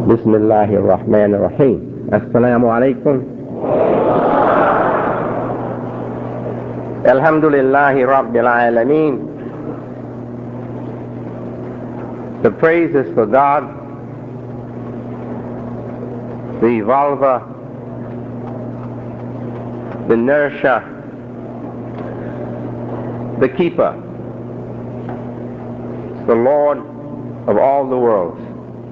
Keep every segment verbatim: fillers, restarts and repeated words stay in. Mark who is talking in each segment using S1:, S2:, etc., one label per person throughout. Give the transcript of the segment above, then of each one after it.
S1: بسم الله الرحمن الرحيم. السلام عليكم. الحمد لله رب العالمين. The praise is for God, the evolver, the nourisher, the keeper, the Lord of all the worlds.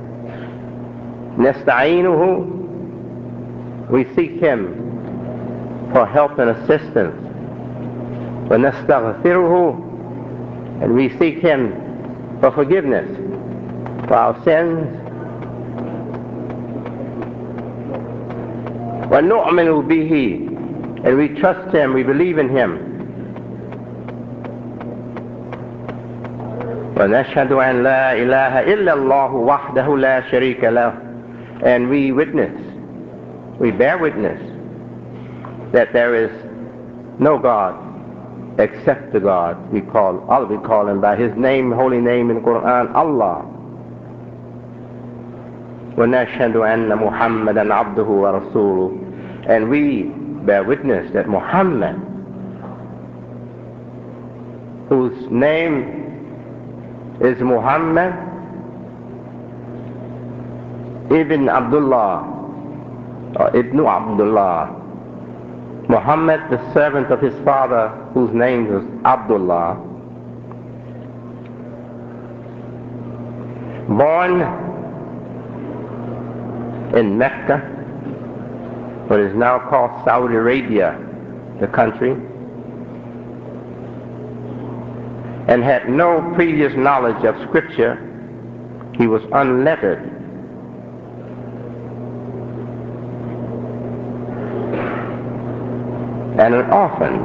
S1: Nasta'inuhu, we seek Him for help and assistance. Wa nastaghfiruhu, and we seek Him for forgiveness for our sins. Wa nu'minu bihi, and we trust Him, we believe in Him. Wa nashhadu an la ilaha illa Allah wahdahu la sharika lah, and we witness, we bear witness that there is no God except the God we call, Allah, we call Him by His name, holy name in the Quran, Allah. وَنَشْهَدُ أَنَّ مُحَمَّدًا عَبْدُهُ وَرَسُولُهُ, and we bear witness that Muhammad, whose name is Muhammad Ibn Abdullah, or Ibn Abdullah, Muhammad, the servant of his father, whose name was Abdullah, born in Mecca, what is now called Saudi Arabia, the country, and had no previous knowledge of Scripture. He was unlettered. And an orphan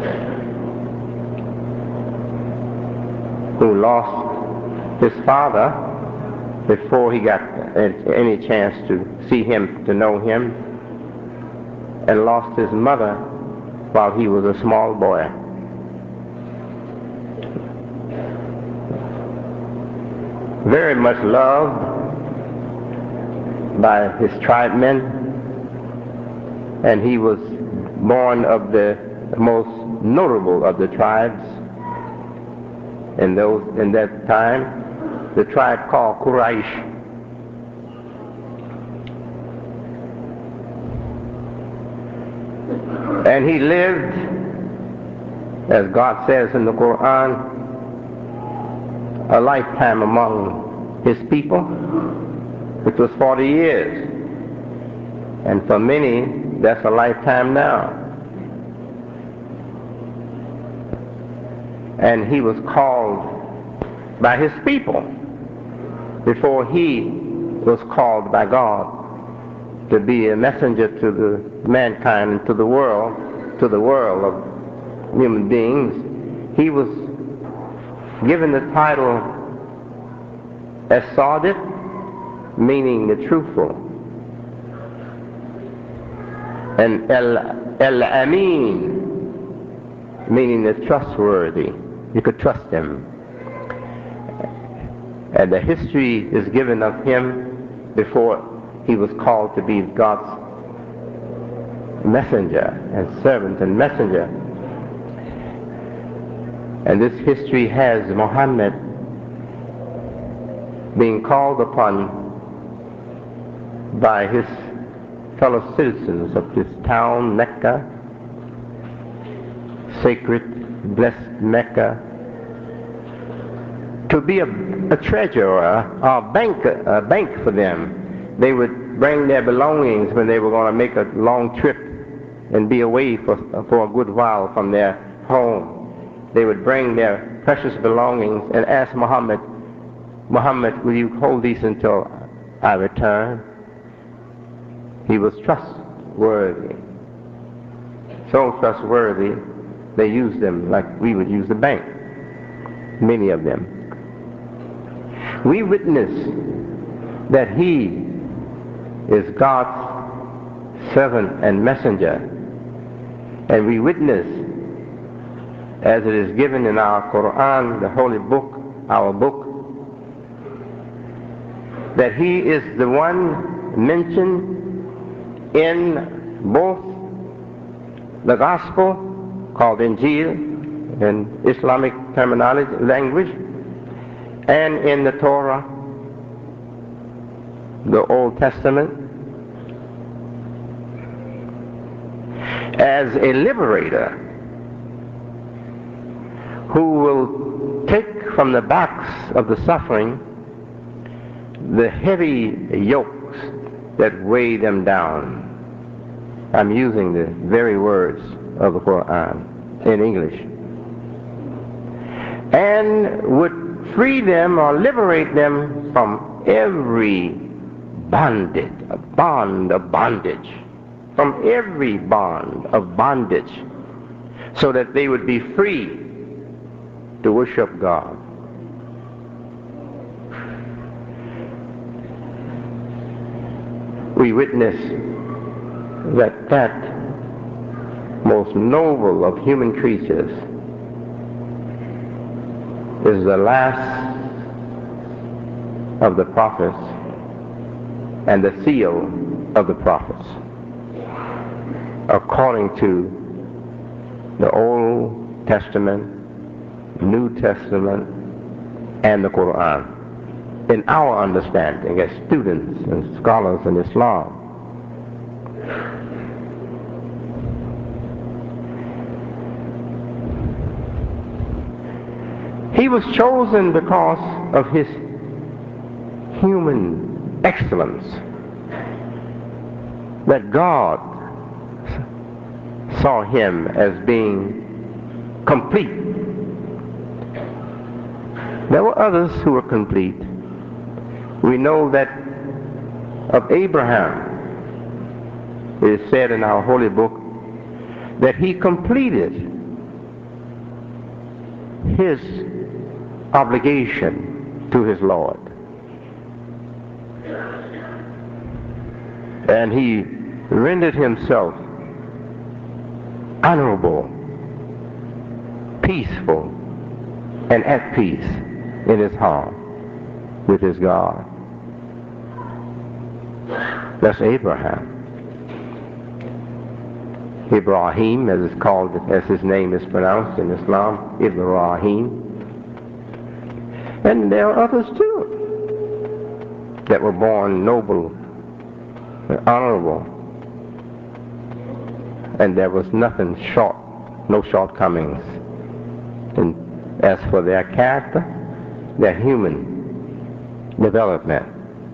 S1: who lost his father before he got any chance to see him, to know him, and lost his mother while he was a small boy. Very much loved by his tribemen, and he was born of the most notable of the tribes in those in that time, the tribe called Quraysh. And he lived, as God says in the Quran, a lifetime among his people, which was forty years. And for many, that's a lifetime now. And he was called by his people before he was called by God to be a messenger to the mankind and to the world, to the world of human beings. He was given the title As-Sadiq, meaning the truthful, and Al-Amin, meaning the trustworthy. You could trust him. And the history is given of him before he was called to be God's messenger and servant and messenger. And this history has Muhammad being called upon by his fellow citizens of this town, Mecca, sacred, blessed Mecca, to be a, a treasurer, a bank, a bank for them. They would bring their belongings when they were going to make a long trip and be away for, for a good while from their home. They would bring their precious belongings and ask Muhammad, Muhammad, will you hold these until I return? He was trustworthy. So trustworthy, they used them like we would use the bank, many of them. We witness that he is God's servant and messenger, and we witness, as it is given in our Quran, the holy book, our book, that he is the one mentioned in both the gospel, called Injil in Islamic terminology, language, and in the Torah, the Old Testament, as a liberator who will take from the backs of the suffering the heavy yokes that weigh them down. I'm using the very words of the Quran in English. And would free them or liberate them from every bondage, a bond of bondage, from every bond of bondage, so that they would be free to worship God. We witness that that most noble of human creatures is the last of the prophets and the seal of the prophets, according to the Old Testament, New Testament, and the Quran, in our understanding as students and scholars in Islam. He was chosen because of his human excellence, that God saw him as being complete. There were others who were complete. We know that of Abraham, it is said in our holy book that he completed his obligation to his Lord. And he rendered himself honorable, peaceful, and at peace in his heart with his God. That's Abraham. Ibrahim, as it's called, as his name is pronounced in Islam, Ibrahim. And there are others too that were born noble and honorable, and there was nothing short, no shortcomings. And as for their character, their human development,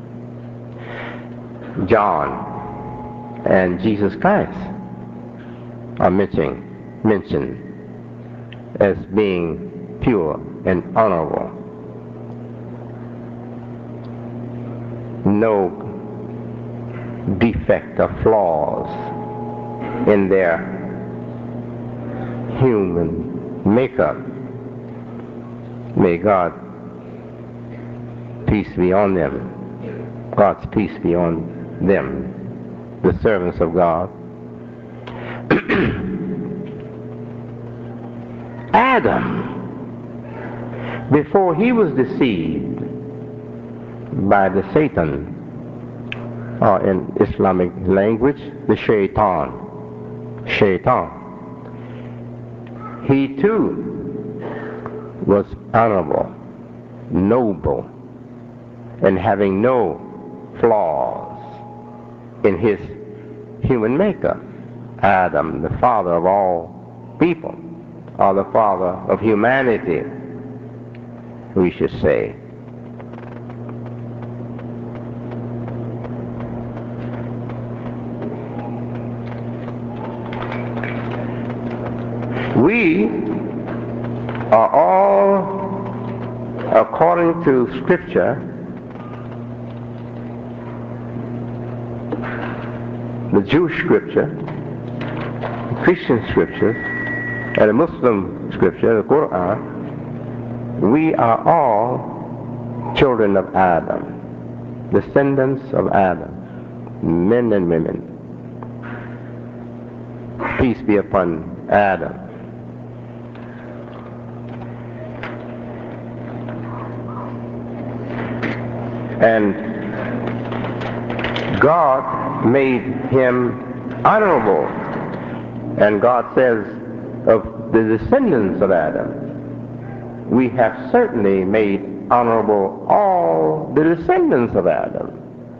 S1: John and Jesus Christ are mentioned, mentioned as being pure and honorable. No defect or flaws in their human makeup. May God, peace be on them, God's peace be on them, the servants of God. Adam, before he was deceived by the Satan, or in Islamic language, the shaitan, shaitan, he too was honorable, noble, and having no flaws in his human makeup. Adam, the father of all people, or the father of humanity, we should say. We are all, according to Scripture, the Jewish Scripture, the Christian Scripture, and the Muslim Scripture, the Quran, we are all children of Adam, descendants of Adam, men and women. Peace be upon Adam. And God made him honorable. And God says of the descendants of Adam, we have certainly made honorable all the descendants of Adam.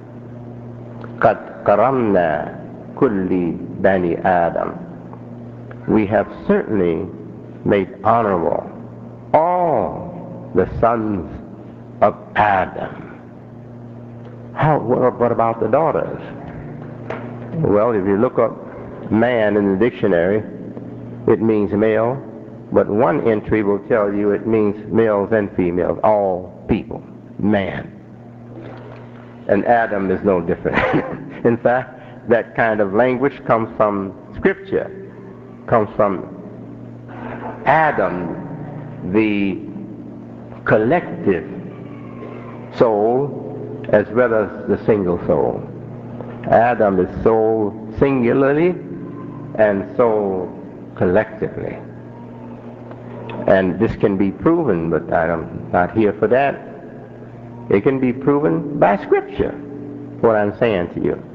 S1: قَدْ كَرَمْنَا كُلِّ بَنِي Adam. We have certainly made honorable all the sons of Adam. How, what about the daughters? Well, if you look up man in the dictionary, it means male, but one entry will tell you it means males and females, all people, man. And Adam is no different. In fact, that kind of language comes from Scripture, comes from Adam, the collective soul, as well as the single soul. Adam is soul singularly and soul collectively. And this can be proven, but I'm not here for that. It can be proven by Scripture, what I'm saying to you.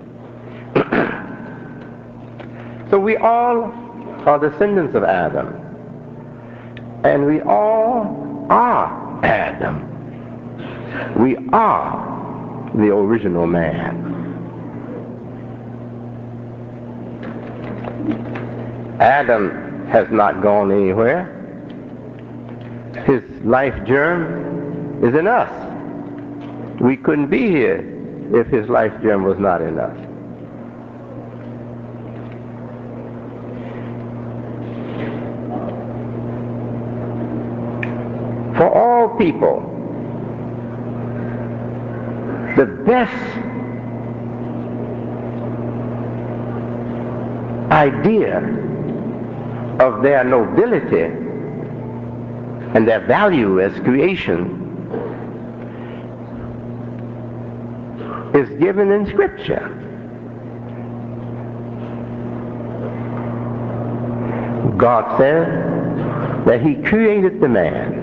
S1: So we all are descendants of Adam. And we all are Adam. We are the original man. Adam has not gone anywhere. His life germ is in us. We couldn't be here if his life germ was not in us. For all people, the best idea of their nobility and their value as creation is given in Scripture. God said that he created the man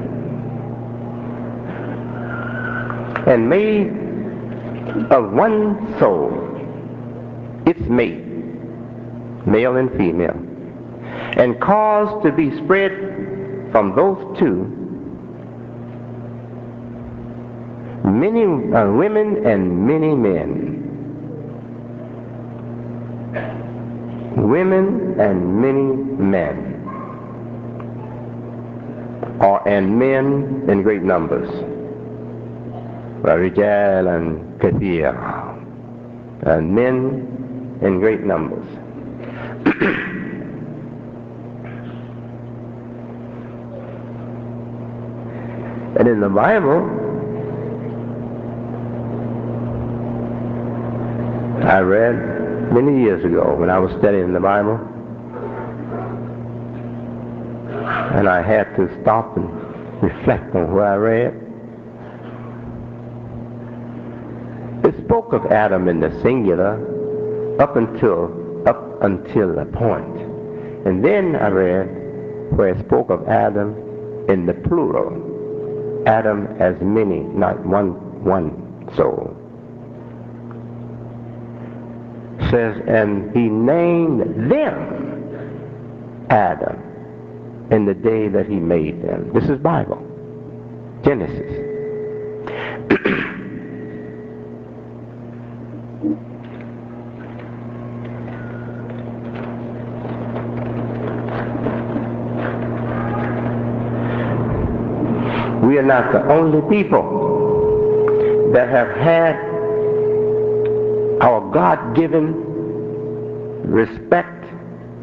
S1: and made of one soul its mate, male and female, and caused to be spread from those two many uh, women and many men. Women and many men, or and men in great numbers. Rijal and kathir, and men in great numbers. And in the Bible, I read many years ago when I was studying the Bible, and I had to stop and reflect on what I read. It spoke of Adam in the singular up until up until a point. And then I read where it spoke of Adam in the plural. Adam as many, not one one soul. Says, and he named them Adam in the day that he made them. This is Bible. Genesis. We are not the only people that have had our God-given respect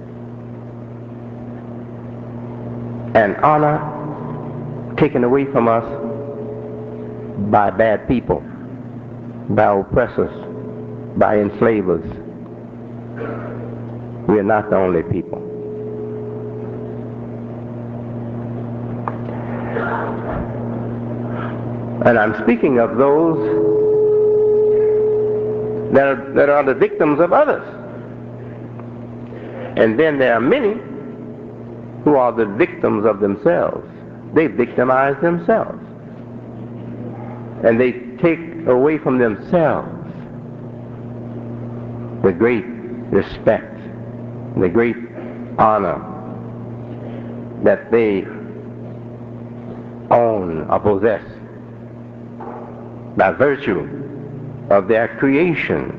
S1: and honor taken away from us by bad people, by oppressors, by enslavers. We are not the only people. And I'm speaking of those that are, that are the victims of others. And then there are many who are the victims of themselves. They victimize themselves. And they take away from themselves the great respect, the great honor that they own or possess by virtue of their creation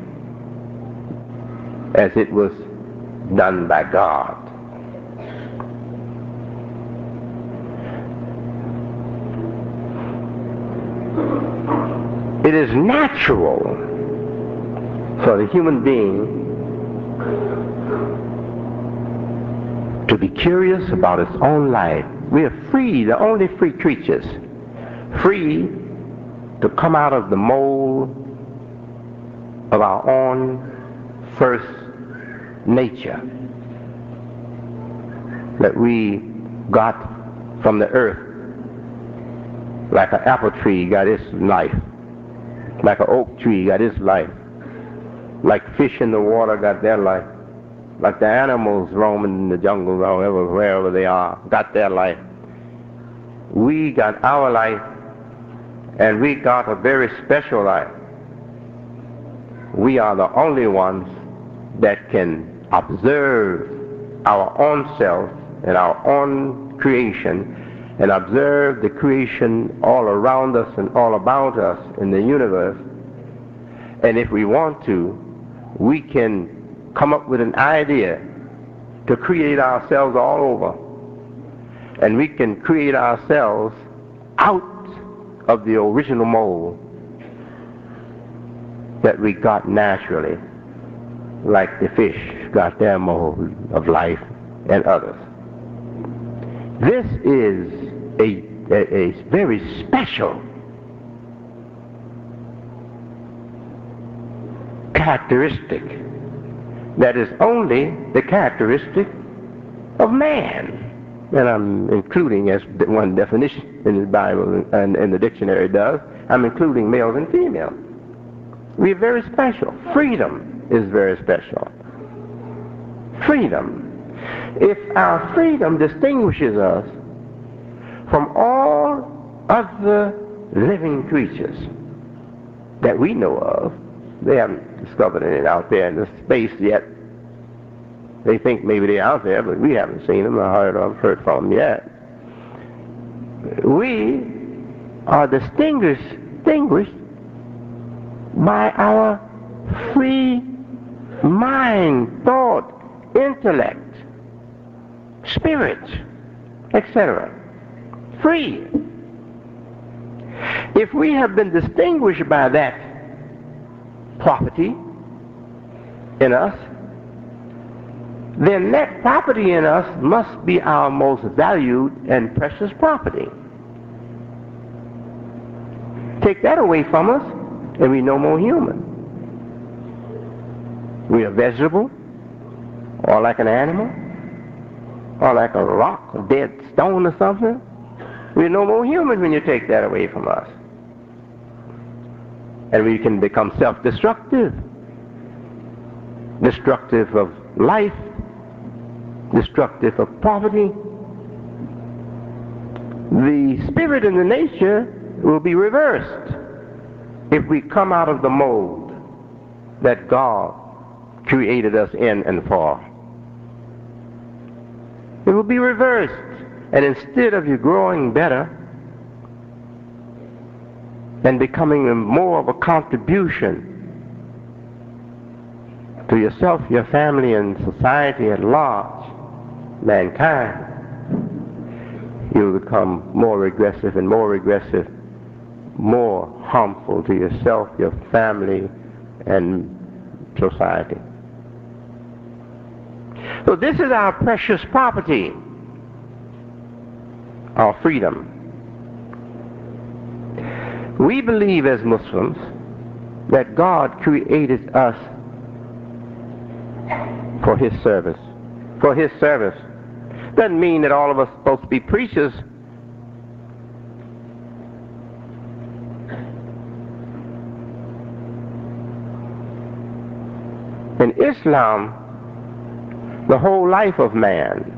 S1: as it was done by God. It is natural for the human being to be curious about its own life. We are free, the only free creatures, free to come out of the mold of our own first nature that we got from the earth, like an apple tree got its life, like an oak tree got its life, like fish in the water got their life, like the animals roaming in the jungle, wherever, wherever they are, got their life. We got our life, and we got a very special life. We are the only ones that can observe our own self and our own creation, and observe the creation all around us and all about us in the universe. And if we want to, we can come up with an idea to create ourselves all over. And we can create ourselves out of the original mold that we got naturally, like the fish got their mold of life and others. This is a, a, a very special characteristic that is only the characteristic of man. And I'm including, as one definition in the Bible and in the dictionary does, I'm including males and females. We're very special. Freedom is very special. Freedom. If our freedom distinguishes us from all other living creatures that we know of, they haven't discovered any out there in the space yet. They think maybe they're out there, but we haven't seen them or heard or heard from them yet. We are distinguished, distinguished by our free mind, thought, intellect, spirit, et cetera. Free. If we have been distinguished by that property in us, then that property in us must be our most valued and precious property. Take that away from us, and we're no more human. We are vegetable, or like an animal, or like a rock, a dead stone or something. We're no more human when you take that away from us. And we can become self-destructive, destructive of life, destructive of property. The spirit and the nature will be reversed if we come out of the mold that God created us in and for. It will be reversed. And instead of you growing better and becoming more of a contribution to yourself, your family, and society at large, mankind, you'll become more regressive and more regressive, more harmful to yourself, your family, and society. So this is our precious property, our freedom. We believe as Muslims that God created us for His service. For His service. Doesn't mean that all of us are supposed to be preachers. In Islam, the whole life of man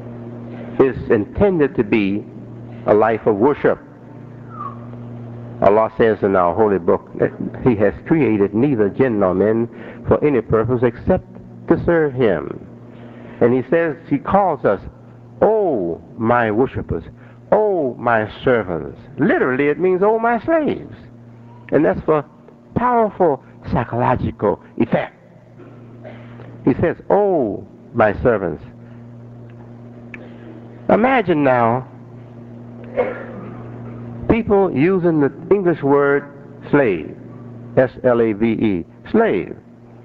S1: is intended to be a life of worship, a Allah says in our holy book that He has created neither jinn nor men for any purpose except to serve Him. And He says, He calls us, "Oh, my worshippers, oh, my servants." Literally, it means, "Oh, my slaves." And that's for powerful psychological effect. He says, "Oh, my servants." Imagine now people using the English word slave, S L A V E, slave.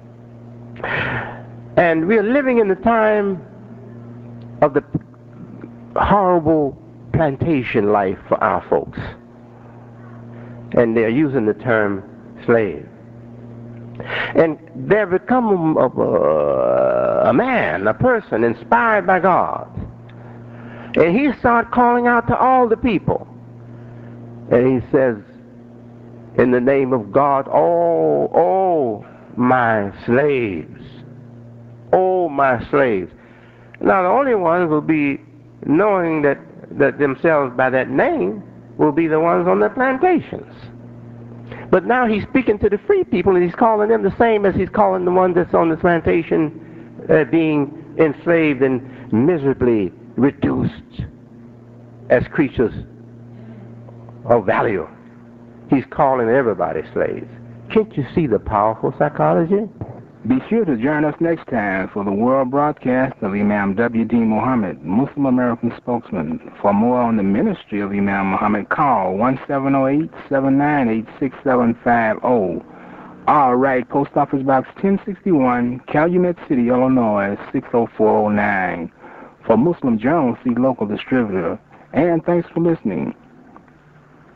S1: And we are living in the time of the horrible plantation life for our folks. And they're using the term slave. And they've become a, a, a man, a person inspired by God. And he started calling out to all the people. And he says, in the name of God, "Oh, oh, my slaves. Oh, my slaves." Now, the only ones will be knowing that, that themselves by that name will be the ones on the plantations. But now he's speaking to the free people, and he's calling them the same as he's calling the ones that's on the plantation uh, being enslaved and miserably reduced as creatures of value. He's calling everybody slaves. Can't you see the powerful psychology?
S2: Be sure to join us next time for the world broadcast of Imam W D Muhammad, Muslim American spokesman. For more on the ministry of Imam Muhammad, call one seven zero eight, seven nine eight, six seven five zero. All right, Post Office Box ten sixty-one, Calumet City, Illinois, six oh four oh nine. For Muslim Journal, see local distributor. And thanks for listening.